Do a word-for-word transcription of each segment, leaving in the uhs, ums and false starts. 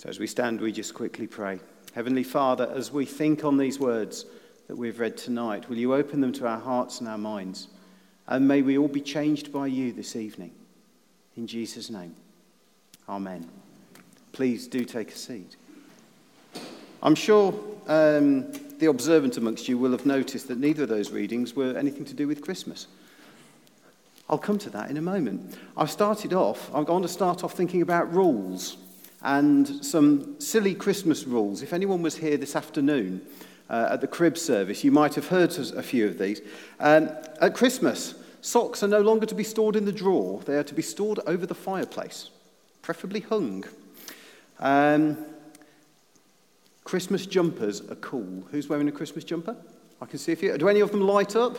So as we stand, we just quickly pray. Heavenly Father, as we think on these words that we've read tonight, will you open them to our hearts and our minds? And may we all be changed by you this evening. In Jesus' name, amen. Please do take a seat. I'm sure um, the observant amongst you will have noticed that neither of those readings were anything to do with Christmas. I'll come to that in a moment. I've started off, I'm going to start off thinking about rules. And some silly Christmas rules. If anyone was here this afternoon uh, at the crib service, you might have heard a few of these. Um, at Christmas, socks are no longer to be stored in the drawer. They are to be stored over the fireplace, preferably hung. Um, Christmas jumpers are cool. Who's wearing a Christmas jumper? I can see a few. Do any of them light up?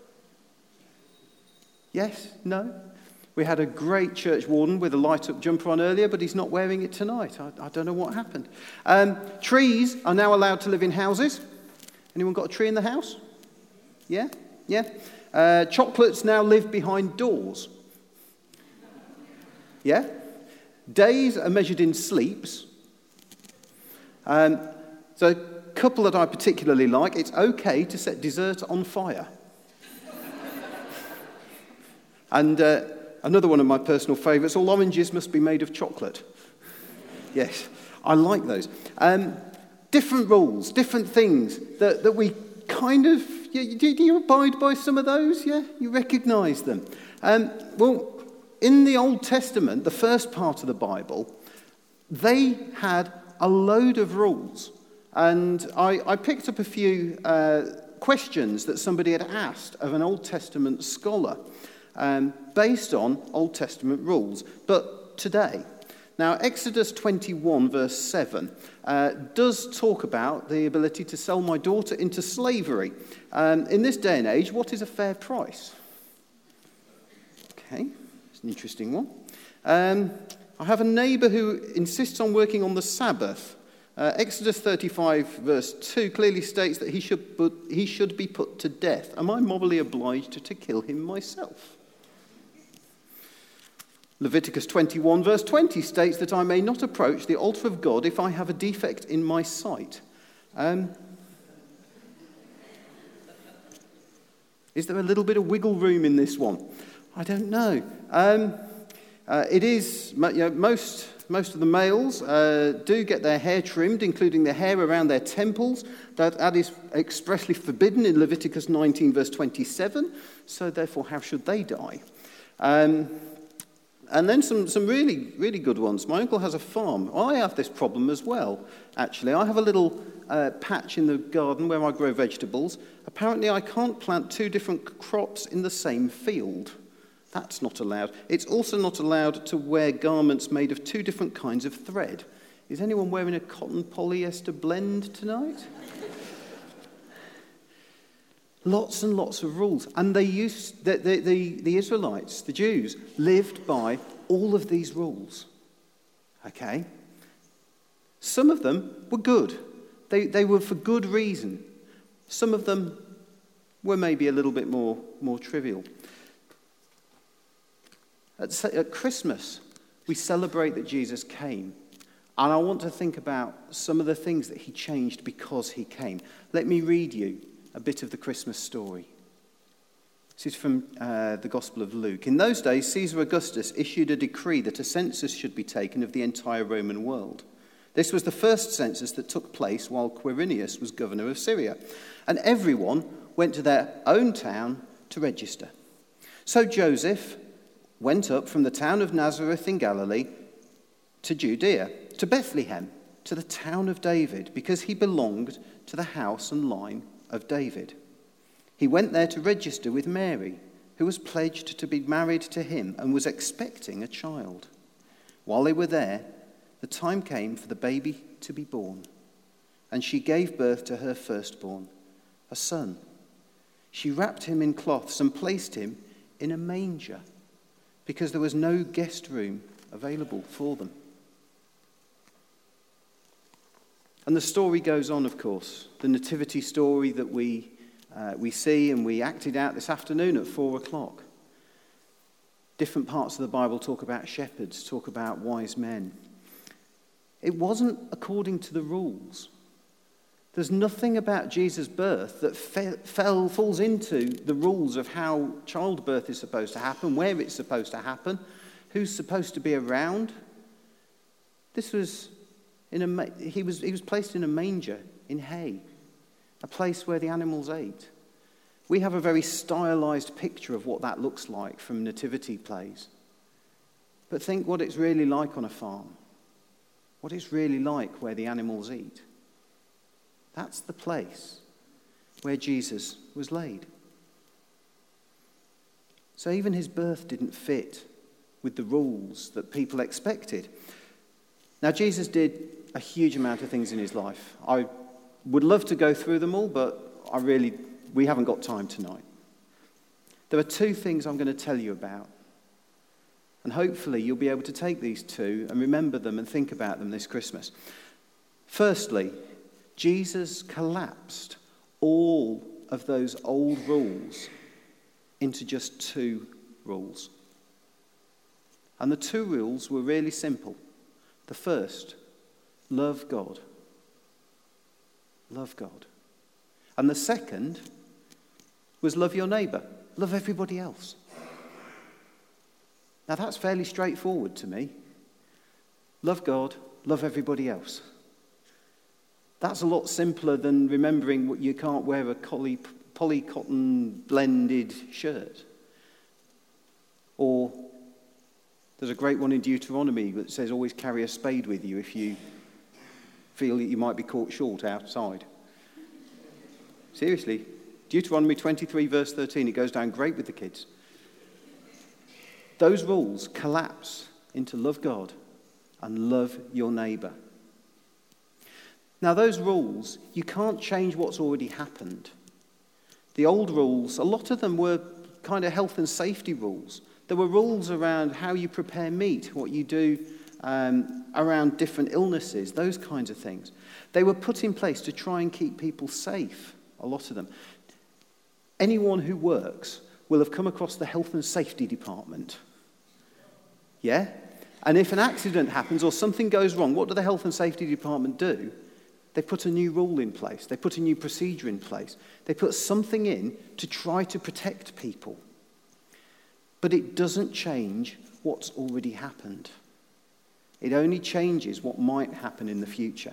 Yes? No? We had a great church warden with a light-up jumper on earlier, but he's not wearing it tonight. I, I don't know what happened. Um, trees are now allowed to live in houses. Anyone got a tree in the house? Yeah? Yeah? Uh, chocolates now live behind doors. Yeah? Days are measured in sleeps. Um, so a couple that I particularly like, it's okay to set dessert on fire. and... Uh, Another one of my personal favourites, all oranges must be made of chocolate. Yes, I like those. Um, different rules, different things that, that we kind of, yeah, do, do you abide by some of those? Yeah, you recognise them. Um, well, in the Old Testament, the first part of the Bible, they had a load of rules. And I, I picked up a few uh, questions that somebody had asked of an Old Testament scholar. Um, based on Old Testament rules, but today. Now, Exodus twenty-one, verse seven, uh, does talk about the ability to sell my daughter into slavery. Um, in this day and age, what is a fair price? Okay, it's an interesting one. Um, I have a neighbour who insists on working on the Sabbath. Uh, Exodus thirty-five, verse two, clearly states that he should, put, he should be put to death. Am I morally obliged to kill him myself? Leviticus twenty-one, verse twenty states that I may not approach the altar of God if I have a defect in my sight. Um, is there a little bit of wiggle room in this one? I don't know. Um, uh, it is, you know, most, most of the males uh, do get their hair trimmed, including the hair around their temples. That, that is expressly forbidden in Leviticus nineteen, verse twenty-seven. So therefore, how should they die? Um, And then some, some really, really good ones. My uncle has a farm. I have this problem as well, actually. I have a little uh, patch in the garden where I grow vegetables. Apparently, I can't plant two different crops in the same field. That's not allowed. It's also not allowed to wear garments made of two different kinds of thread. Is anyone wearing a cotton polyester blend tonight? Lots and lots of rules. And they used, the, the, the, the Israelites, the Jews, lived by all of these rules. Okay? Some of them were good. They, they were for good reason. Some of them were maybe a little bit more, more trivial. At, at Christmas, we celebrate that Jesus came. And I want to think about some of the things that he changed because he came. Let me read you a bit of the Christmas story. This is from uh, the Gospel of Luke. In those days, Caesar Augustus issued a decree that a census should be taken of the entire Roman world. This was the first census that took place while Quirinius was governor of Syria. And everyone went to their own town to register. So Joseph went up from the town of Nazareth in Galilee to Judea, to Bethlehem, to the town of David, because he belonged to the house and line of David. He went there to register with Mary, who was pledged to be married to him and was expecting a child. While they were there, the time came for the baby to be born, and she gave birth to her firstborn, a son. She wrapped him in cloths and placed him in a manger, because there was no guest room available for them. And the story goes on, of course, the nativity story that we uh, we see and we acted out this afternoon at four o'clock. Different parts of the Bible talk about shepherds, talk about wise men. It wasn't according to the rules. There's nothing about Jesus' birth that fe- fell, falls into the rules of how childbirth is supposed to happen, where it's supposed to happen, who's supposed to be around. This was in a he was he was placed in a manger in hay, a place where the animals ate. We have a very stylized picture of what that looks like from nativity plays. But think what it's really like on a farm, what it's really like where the animals eat. That's the place where Jesus was laid. So even his birth didn't fit with the rules that people expected. Now, Jesus did a huge amount of things in his life. I would love to go through them all, but I really, we haven't got time tonight. There are two things I'm going to tell you about. And hopefully you'll be able to take these two and remember them and think about them this Christmas. Firstly, Jesus collapsed all of those old rules into just two rules. And the two rules were really simple. The first, love God. Love God. And the second was love your neighbour. Love everybody else. Now that's fairly straightforward to me. Love God, love everybody else. That's a lot simpler than remembering what you can't wear a poly, poly cotton blended shirt. Or there's a great one in Deuteronomy that says always carry a spade with you if you feel that you might be caught short outside. Seriously, Deuteronomy twenty-three verse thirteen, it goes down great with the kids. Those rules collapse into love God and love your neighbour. Now those rules, you can't change what's already happened. The old rules, a lot of them were kind of health and safety rules. There were rules around how you prepare meat, what you do um, around different illnesses, those kinds of things. They were put in place to try and keep people safe, a lot of them. Anyone who works will have come across the health and safety department. Yeah? And if an accident happens or something goes wrong, what do the health and safety department do? They put a new rule in place. They put a new procedure in place. They put something in to try to protect people. But it doesn't change what's already happened. It only changes what might happen in the future.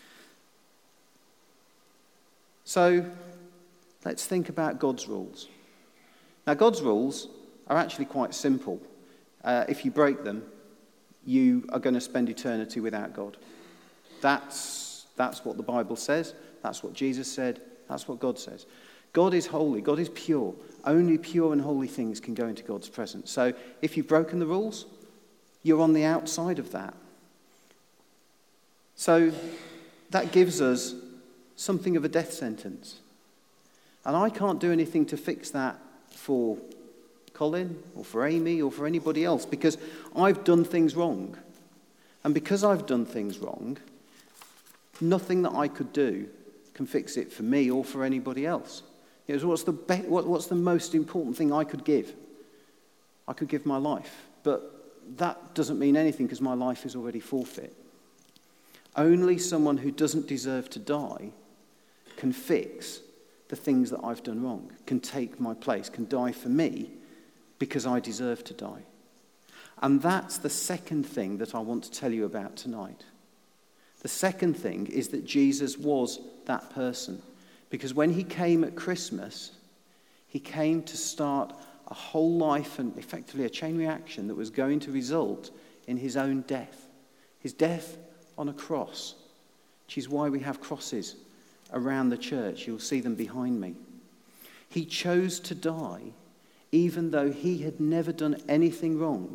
So let's think about God's rules. Now, God's rules are actually quite simple. Uh, if you break them, you are going to spend eternity without God. That's That's what the Bible says. That's what Jesus said. That's what God says. God is holy. God is pure. Only pure and holy things can go into God's presence. So if you've broken the rules, you're on the outside of that. So that gives us something of a death sentence. And I can't do anything to fix that for Colin or for Amy or for anybody else because I've done things wrong. And because I've done things wrong, nothing that I could do can fix it for me or for anybody else. You know, what's the be- what, what's the most important thing I could give? I could give my life, but that doesn't mean anything because my life is already forfeit. Only someone who doesn't deserve to die can fix the things that I've done wrong, can take my place, can die for me because I deserve to die. And that's the second thing that I want to tell you about tonight. The second thing is that Jesus was that person. Because when he came at Christmas, he came to start a whole life and effectively a chain reaction that was going to result in his own death. His death on a cross, which is why we have crosses around the church. You'll see them behind me. He chose to die even though he had never done anything wrong.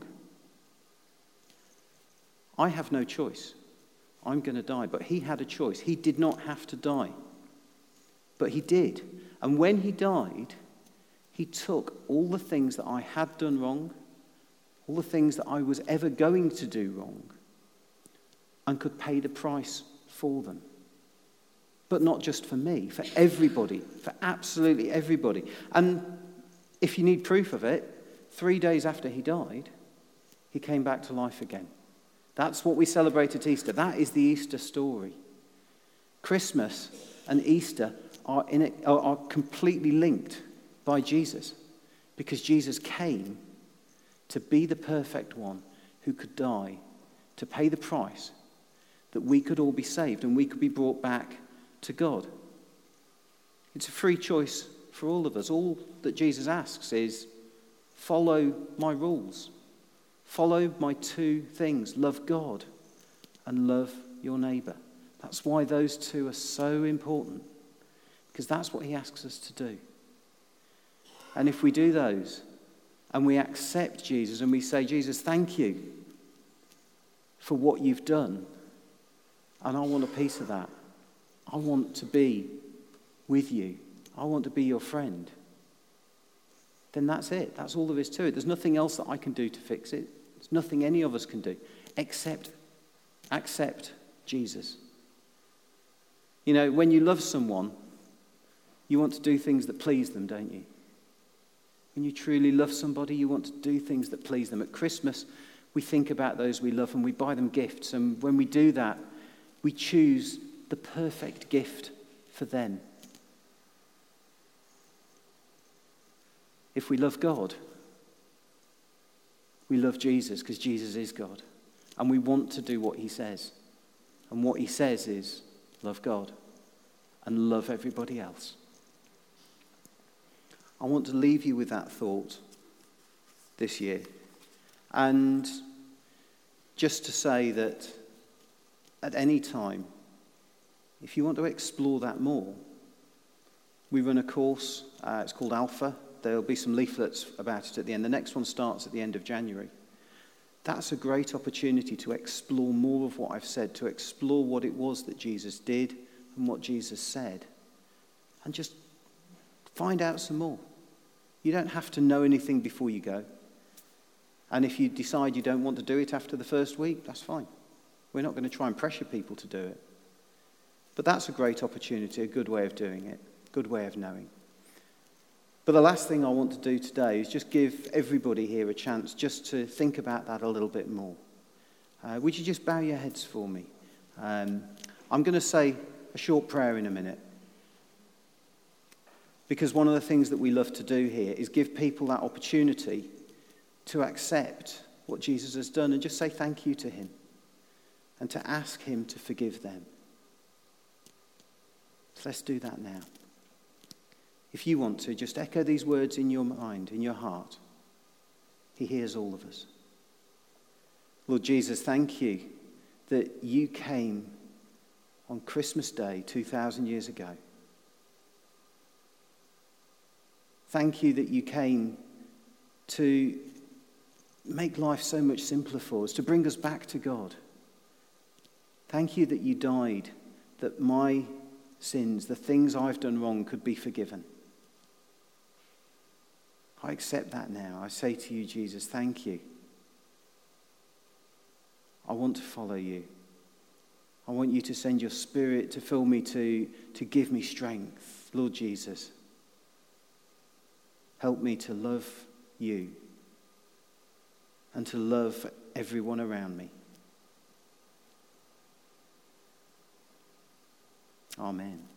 I have no choice. I'm going to die. But he had a choice. He did not have to die. But he did. And when he died, he took all the things that I had done wrong, all the things that I was ever going to do wrong, and could pay the price for them. But not just for me, for everybody, for absolutely everybody. And if you need proof of it, three days after he died, he came back to life again. That's what we celebrate at Easter. That is the Easter story. Christmas and Easter are, in it, are, are completely linked by Jesus, because Jesus came to be the perfect one who could die, to pay the price that we could all be saved and we could be brought back to God. It's a free choice for all of us. All that Jesus asks is, follow my rules. Follow my two things. Love God and love your neighbour. That's why those two are so important, because that's what he asks us to do. And if we do those and we accept Jesus and we say, Jesus, thank you for what you've done, and I want a piece of that. I want to be with you. I want to be your friend. Then that's it. That's all there is to it. There's nothing else that I can do to fix it. There's nothing any of us can do except accept Jesus. You know, when you love someone, you want to do things that please them, don't you? When you truly love somebody, you want to do things that please them. At Christmas, we think about those we love and we buy them gifts. And when we do that, we choose the perfect gift for them. If we love God, we love Jesus because Jesus is God. And we want to do what he says. And what he says is love God and love everybody else. I want to leave you with that thought this year. And just to say that at any time, if you want to explore that more, we run a course. Uh, it's called Alpha. There'll be some leaflets about it at the end. The next one starts at the end of January. That's a great opportunity to explore more of what I've said, to explore what it was that Jesus did and what Jesus said, and just find out some more. You don't have to know anything before you go. And if you decide you don't want to do it after the first week, that's fine. We're not going to try and pressure people to do it. But that's a great opportunity, a good way of doing it, a good way of knowing. But the last thing I want to do today is just give everybody here a chance just to think about that a little bit more. Uh, would you just bow your heads for me? Um, I'm going to say a short prayer in a minute. Because one of the things that we love to do here is give people that opportunity to accept what Jesus has done and just say thank you to him and to ask him to forgive them. So let's do that now. If you want to, just echo these words in your mind, in your heart. He hears all of us. Lord Jesus, thank you that you came on Christmas Day two thousand years ago. Thank you that you came to make life so much simpler for us, to bring us back to God. Thank you that you died, that my sins, the things I've done wrong, could be forgiven. I accept that now. I say to you, Jesus, thank you. I want to follow you. I want you to send your Spirit to fill me, to, to give me strength. Lord Jesus, help me to love you and to love everyone around me. Amen.